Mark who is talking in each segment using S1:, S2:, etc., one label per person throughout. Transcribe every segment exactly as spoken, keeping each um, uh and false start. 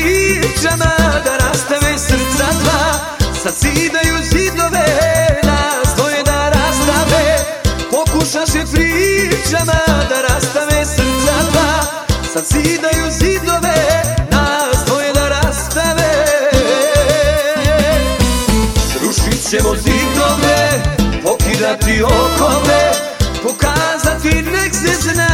S1: pričama da rastave srca dva. Sad zidaju zidove, nas dvoje da rastave. Pokušaše pričama da rastave srca dva. Sad zidaju zidove, nas dvoje da rastave. Srušit ćemo zidove, pokidati okove, pokazati nek se zna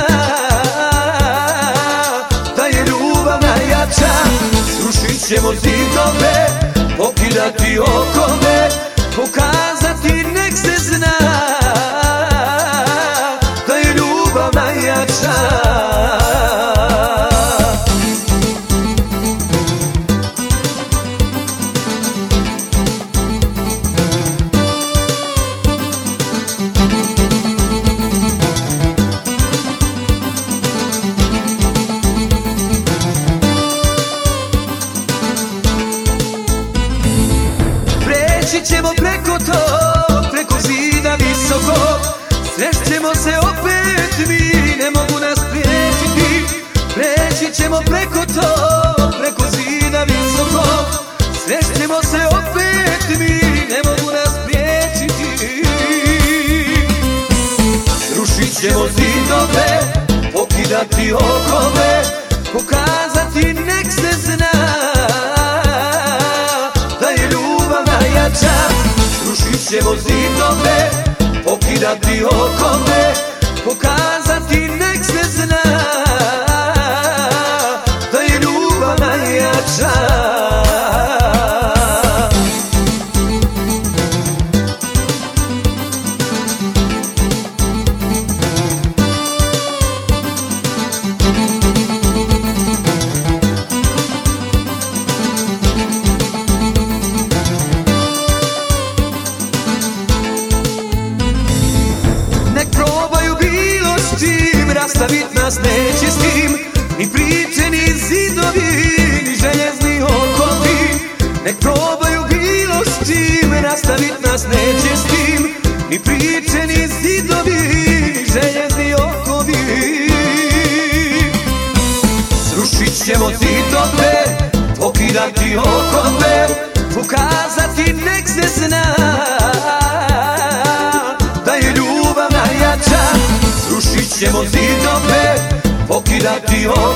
S1: da je ljubav najjača. Srušit ćemo zidove, pokidati okove, pokazati nek se zna da je ljubav najjača. Preći ćemo preko to, preko zida visoko. Srećemo se opet mi, ne mogu nas priječiti. Preći ćemo preko to, preko zida visoko. Srećemo se opet mi, ne mogu nas priječiti. Srušit ćemo zidove, pokidati okove, pokazati nek se zna da je ljubav najjača. Srušit ćemo zidove, pokidati okove, pokazati nek se zna da je ljubav najjača. Rastavit nas neće s tim, ni priče, ni zidovi, ni željezni okovi. Nek probaju bilo s čim, rastavit nas neće s tim, ni priče, ni zidovi, ni željezni okovi. Srušit ćemo zidove, pokidati okove, pokazati nek se zna da je ljubav najjača. Srušit ćemo zidove, pokidati okove,